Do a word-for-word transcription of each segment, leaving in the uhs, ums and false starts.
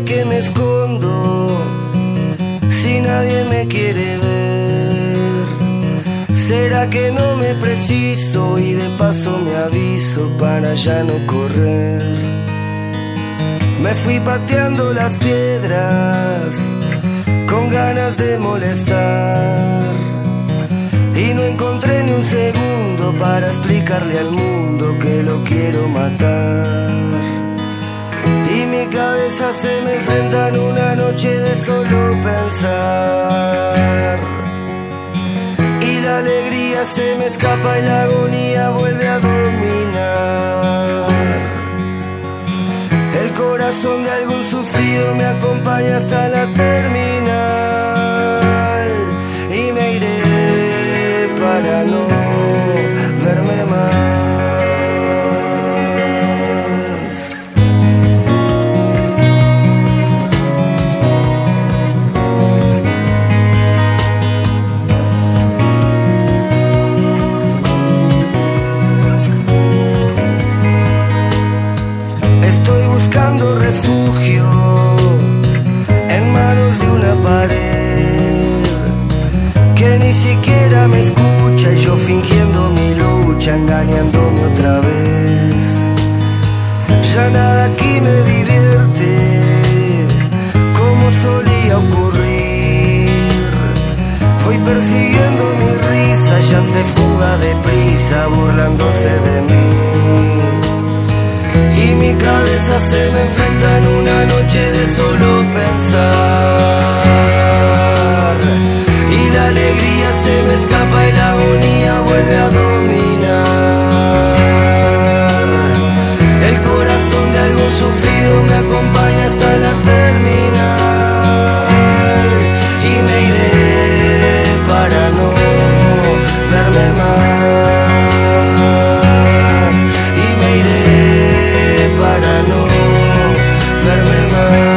que me escondo si nadie me quiere ver? ¿Será que no me preciso y de paso me aviso para ya no correr? Me fui pateando las piedras con ganas de molestar y no encontré ni un segundo para explicarle al mundo que lo quiero matar. Y mi cabeza se me enfrenta en una noche de solo pensar, y la alegría se me escapa y la agonía vuelve a dominar. El corazón de algún sufrido me acompaña hasta la terminal y me iré para no verme más. Estoy buscando refugio en manos de una pared que ni siquiera me escucha, y yo fingiendo mi lucha, engañándome otra vez. Ya nada aquí me divierte como solía ocurrir. Voy persiguiendo mi risa, ya se fuga deprisa, burlándose de mí. Y mi cabeza se me enfrenta en una noche de solo pensar, y la alegría se me escapa y la agonía vuelve a dominar. El corazón de algún sufrido me acompaña hasta la terminal y me iré para no verme más, y me iré para no verme más.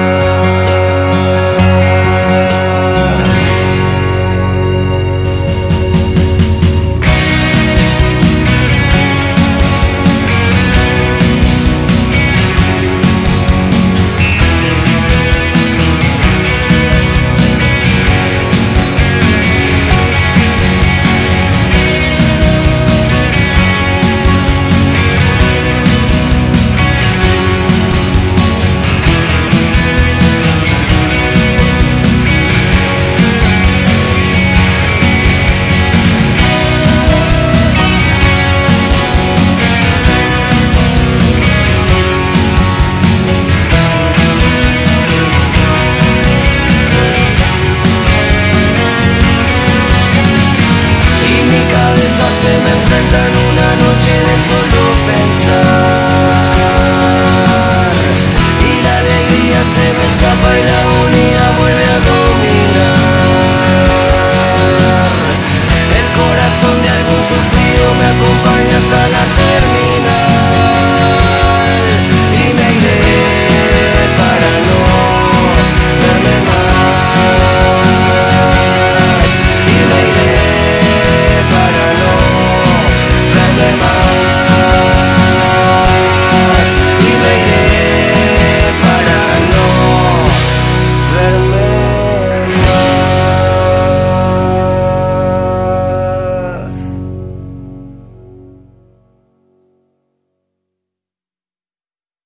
Se me enfrenta en una noche de solo